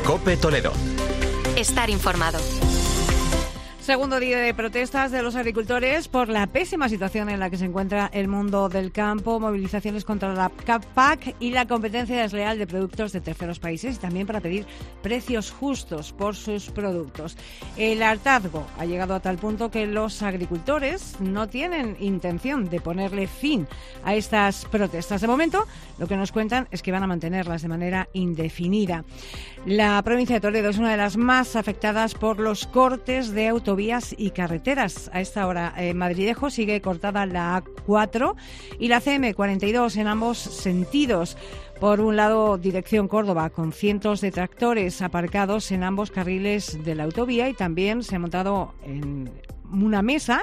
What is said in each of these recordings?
COPE Toledo. Estar informado. Segundo día de protestas de los agricultores por la pésima situación en la que se encuentra el mundo del campo, movilizaciones contra la PAC y la competencia desleal de productos de terceros países y también para pedir precios justos por sus productos. El hartazgo ha llegado a tal punto que los agricultores no tienen intención de ponerle fin a estas protestas. De momento, lo que nos cuentan es que van a mantenerlas de manera indefinida. La provincia de Toledo es una de las más afectadas por los cortes de autovías y carreteras. A esta hora, en Madrilejo sigue cortada la A4 y la CM42 en ambos sentidos. Por un lado, dirección Córdoba, con cientos de tractores aparcados en ambos carriles de la autovía, y también se ha montado en una mesa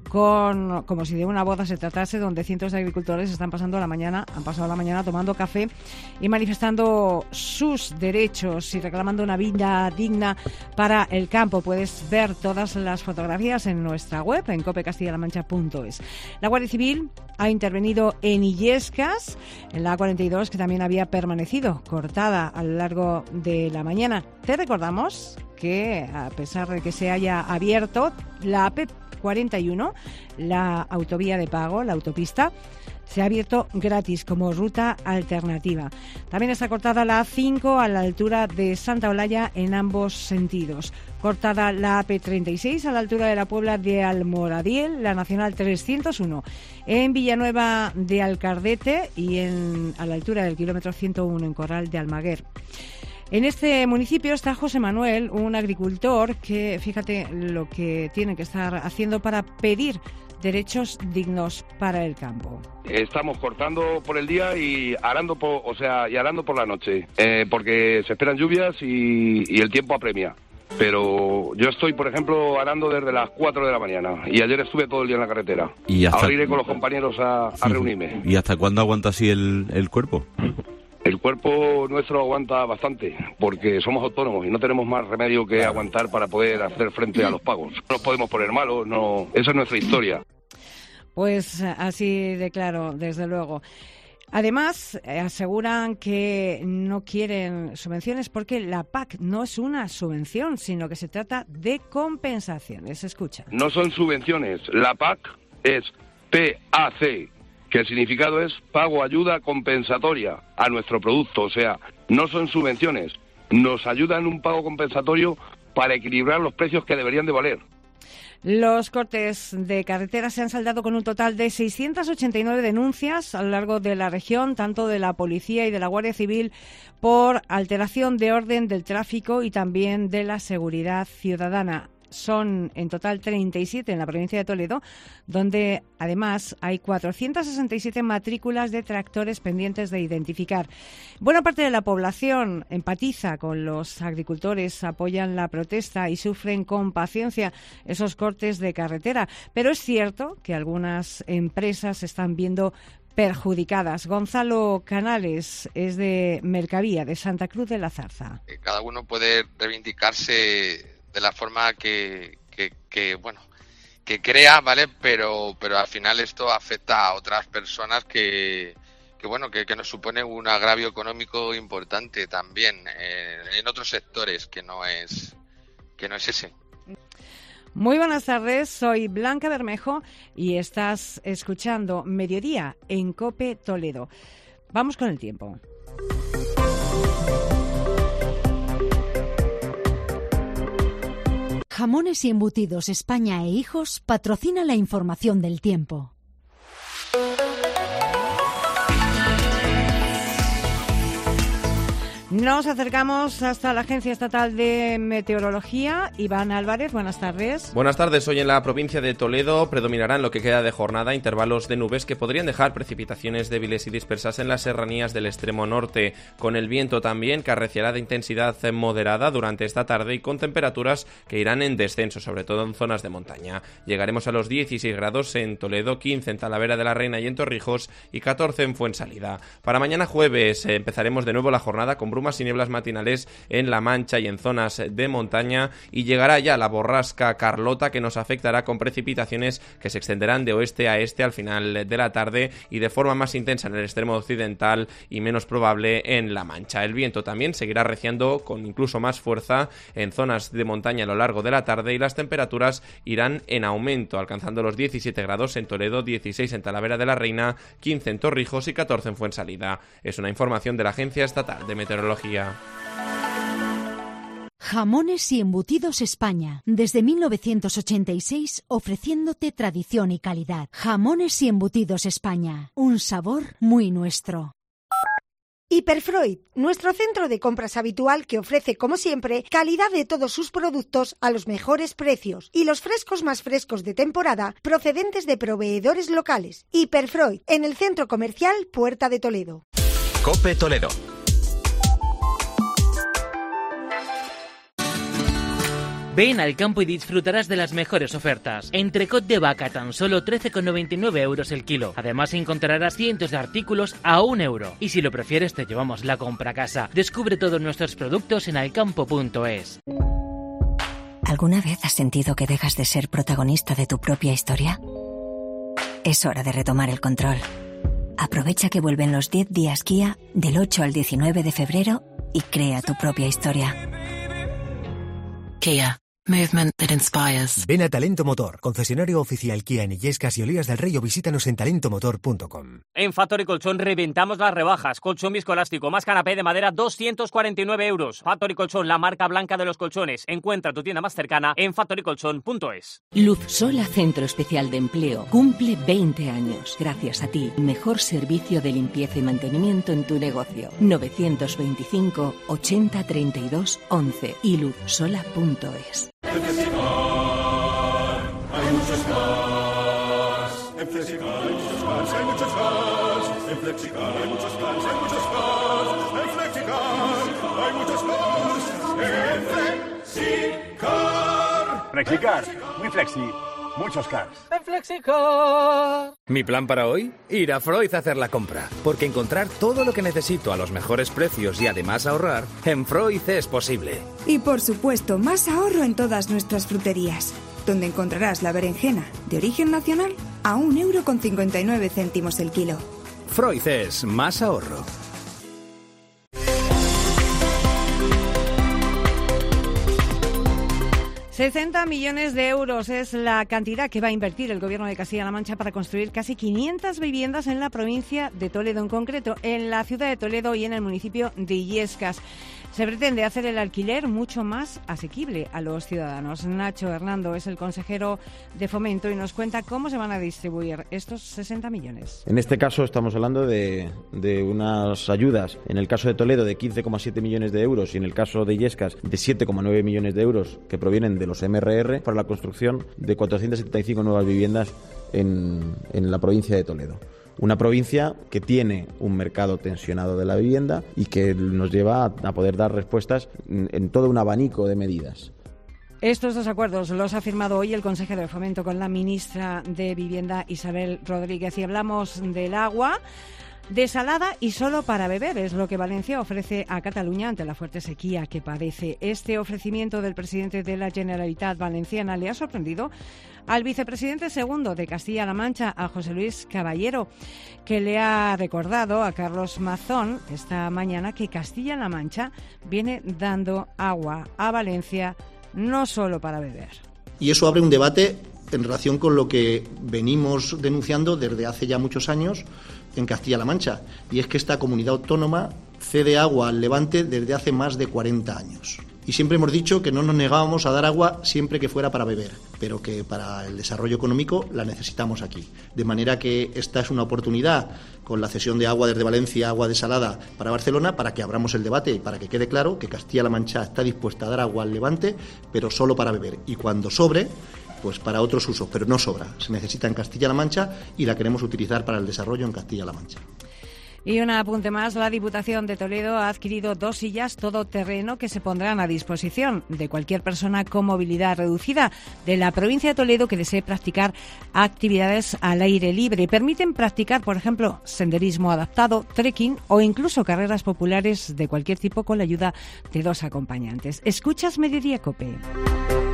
como si de una boda se tratase, donde cientos de agricultores han pasado la mañana tomando café y manifestando sus derechos y reclamando una vida digna para el campo. Puedes ver todas las fotografías en nuestra web, en copecastillalamancha.es. La Guardia Civil ha intervenido en Illescas, en la A42, que también había permanecido cortada a lo largo de la mañana. Te recordamos que, a pesar de que se haya abierto la AP41, la autovía de pago, la autopista, se ha abierto gratis como ruta alternativa. También está cortada la A5 a la altura de Santa Olalla en ambos sentidos. Cortada la AP36 a la altura de la Puebla de Almoradiel, la Nacional 301 en Villanueva de Alcardete y a la altura del kilómetro 101 en Corral de Almaguer. En este municipio está José Manuel, un agricultor que, fíjate lo que tiene que estar haciendo para pedir derechos dignos para el campo. Estamos cortando por el día y arando por la noche, porque se esperan lluvias y el tiempo apremia. Pero yo estoy, por ejemplo, arando desde las 4 de la mañana y ayer estuve todo el día en la carretera. Ahora iré con los compañeros a reunirme. ¿Y hasta cuándo aguanta así el cuerpo? El cuerpo nuestro aguanta bastante, porque somos autónomos y no tenemos más remedio que aguantar para poder hacer frente a los pagos. No nos podemos poner malos, no. Esa es nuestra historia. Pues así de claro, desde luego. Además, aseguran que no quieren subvenciones porque la PAC no es una subvención, sino que se trata de compensaciones. Escucha. No son subvenciones, la PAC es PAC, que el significado es pago ayuda compensatoria a nuestro producto. O sea, no son subvenciones, nos ayudan un pago compensatorio para equilibrar los precios que deberían de valer. Los cortes de carretera se han saldado con un total de 689 denuncias a lo largo de la región, tanto de la Policía y de la Guardia Civil, por alteración de orden del tráfico y también de la seguridad ciudadana. Son en total 37 en la provincia de Toledo, donde además hay 467 matrículas de tractores pendientes de identificar. Buena parte de la población empatiza con los agricultores, apoyan la protesta y sufren con paciencia esos cortes de carretera. Pero es cierto que algunas empresas se están viendo perjudicadas. Gonzalo Canales es de Mercavía, de Santa Cruz de la Zarza. Cada uno puede reivindicarse de la forma que crea, ¿vale? Pero al final esto afecta a otras personas que nos supone un agravio económico importante también en otros sectores que no es ese. Muy buenas tardes, soy Blanca Bermejo y estás escuchando Mediodía en COPE Toledo. Vamos con el tiempo. Jamones y Embutidos España e Hijos patrocina la información del tiempo. Nos acercamos hasta la Agencia Estatal de Meteorología. Iván Álvarez, buenas tardes. Buenas tardes. Hoy en la provincia de Toledo predominarán lo que queda de jornada intervalos de nubes que podrían dejar precipitaciones débiles y dispersas en las serranías del extremo norte. Con el viento también, que arreciará de intensidad moderada durante esta tarde y con temperaturas que irán en descenso, sobre todo en zonas de montaña. Llegaremos a los 16 grados en Toledo, 15 en Talavera de la Reina y en Torrijos y 14 en Fuensalida. Para mañana jueves empezaremos de nuevo la jornada con brumas y nieblas matinales en La Mancha y en zonas de montaña, y llegará ya la borrasca Carlota, que nos afectará con precipitaciones que se extenderán de oeste a este al final de la tarde y de forma más intensa en el extremo occidental y menos probable en La Mancha. El viento también seguirá reciando con incluso más fuerza en zonas de montaña a lo largo de la tarde, y las temperaturas irán en aumento, alcanzando los 17 grados en Toledo, 16 en Talavera de la Reina, 15 en Torrijos y 14 en Fuensalida. Es una información de la Agencia Estatal de Meteorología. Jamones y Embutidos España, desde 1986 ofreciéndote tradición y calidad. Jamones y Embutidos España, un sabor muy nuestro. Hiperfreud, nuestro centro de compras habitual que ofrece, como siempre, calidad de todos sus productos a los mejores precios y los frescos más frescos de temporada procedentes de proveedores locales. Hiperfreud, en el Centro Comercial Puerta de Toledo. COPE Toledo. Ven al campo y disfrutarás de las mejores ofertas. Entrecot de vaca, tan solo 13,99 euros el kilo. Además encontrarás cientos de artículos a €1. Y si lo prefieres, te llevamos la compra a casa. Descubre todos nuestros productos en alcampo.es. ¿Alguna vez has sentido que dejas de ser protagonista de tu propia historia? Es hora de retomar el control. Aprovecha que vuelven los 10 días Kia del 8 al 19 de febrero y crea tu propia historia. Kia. Movement that inspires. Ven a Talento Motor, concesionario oficial Kia en Illescas y Olías del Rey, o visítanos en talentomotor.com. En Factory Colchón reventamos las rebajas. Colchón viscoelástico más canapé de madera, 249 euros. Factory Colchón, la marca blanca de los colchones. Encuentra tu tienda más cercana en factorycolchón.es. Luzsola Centro Especial de Empleo cumple 20 años. Gracias a ti, mejor servicio de limpieza y mantenimiento en tu negocio. 925 80 32 11 y luzsola.es. En Flexicar hay muchos cars. En Flexicar hay muchos cars, hay muchos cars. En Flexicar hay muchos cars, hay muchos cars. En Flexicar hay muchos cars. En Flexicar. Flexicar, muy flexi. Muchos cars. En Flexicar. Mi plan para hoy, ir a Freud a hacer la compra. Porque encontrar todo lo que necesito a los mejores precios y además ahorrar, en Freud es posible. Y por supuesto, más ahorro en todas nuestras fruterías, donde encontrarás la berenjena de origen nacional a €1,59 el kilo. Freud es más ahorro. 60 millones de euros es la cantidad que va a invertir el Gobierno de Castilla-La Mancha para construir casi 500 viviendas en la provincia de Toledo, en concreto en la ciudad de Toledo y en el municipio de Illescas. Se pretende hacer el alquiler mucho más asequible a los ciudadanos. Nacho Hernando es el consejero de Fomento y nos cuenta cómo se van a distribuir estos 60 millones. En este caso estamos hablando de unas ayudas, en el caso de Toledo de 15,7 millones de euros y en el caso de Illescas de 7,9 millones de euros que provienen de los MRR para la construcción de 475 nuevas viviendas en la provincia de Toledo. Una provincia que tiene un mercado tensionado de la vivienda y que nos lleva a poder dar respuestas en todo un abanico de medidas. Estos dos acuerdos los ha firmado hoy el consejero de Fomento con la ministra de Vivienda, Isabel Rodríguez. Y hablamos del agua desalada y solo para beber. Es lo que Valencia ofrece a Cataluña ante la fuerte sequía que padece. Este ofrecimiento del presidente de la Generalitat Valenciana le ha sorprendido al vicepresidente segundo de Castilla-La Mancha, a José Luis Caballero, que le ha recordado a Carlos Mazón esta mañana que Castilla-La Mancha viene dando agua a Valencia no solo para beber. Y eso abre un debate en relación con lo que venimos denunciando desde hace ya muchos años en Castilla-La Mancha, y es que esta comunidad autónoma cede agua al Levante desde hace más de 40 años. Y siempre hemos dicho que no nos negábamos a dar agua siempre que fuera para beber, pero que para el desarrollo económico la necesitamos aquí. De manera que esta es una oportunidad, con la cesión de agua desde Valencia, agua desalada para Barcelona, para que abramos el debate y para que quede claro que Castilla-La Mancha está dispuesta a dar agua al Levante, pero solo para beber. Y cuando sobre, pues para otros usos, pero no sobra. Se necesita en Castilla-La Mancha y la queremos utilizar para el desarrollo en Castilla-La Mancha. Y un apunte más, la Diputación de Toledo ha adquirido 2 sillas todoterreno que se pondrán a disposición de cualquier persona con movilidad reducida de la provincia de Toledo que desee practicar actividades al aire libre. Permiten practicar, por ejemplo, senderismo adaptado, trekking o incluso carreras populares de cualquier tipo con la ayuda de 2 acompañantes. ¿Escuchas Mediodía COPE?